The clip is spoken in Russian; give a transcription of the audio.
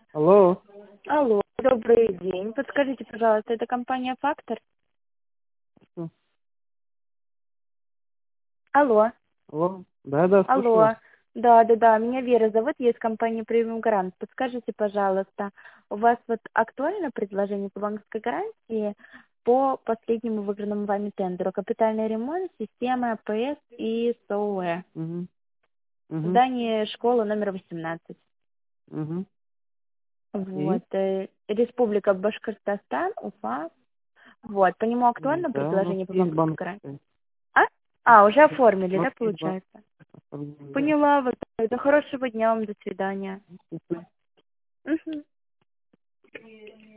Алло. Алло, добрый день. Подскажите, пожалуйста, это компания «Фактор»? Что? Алло, Алло. Да, слушаю вас. алло. Да, меня Вера зовут, я из компании «Премиум Гарант». Подскажите, пожалуйста, у вас вот актуально предложение по банковской гарантии по последнему выигранному вами тендеру? Капитальный ремонт, системы АПС и СОУЭ. Угу. В Угу. здании школы номер 18. Угу. И? Вот. Республика Башкортостан, Уфа. Вот. По нему актуально Да, у нас предложение по есть банковской гарантии? банковская. А? Уже оформили, У нас да, есть получается? банковская. Да. Поняла вас. До хорошего дня вам, до свидания. Мгм.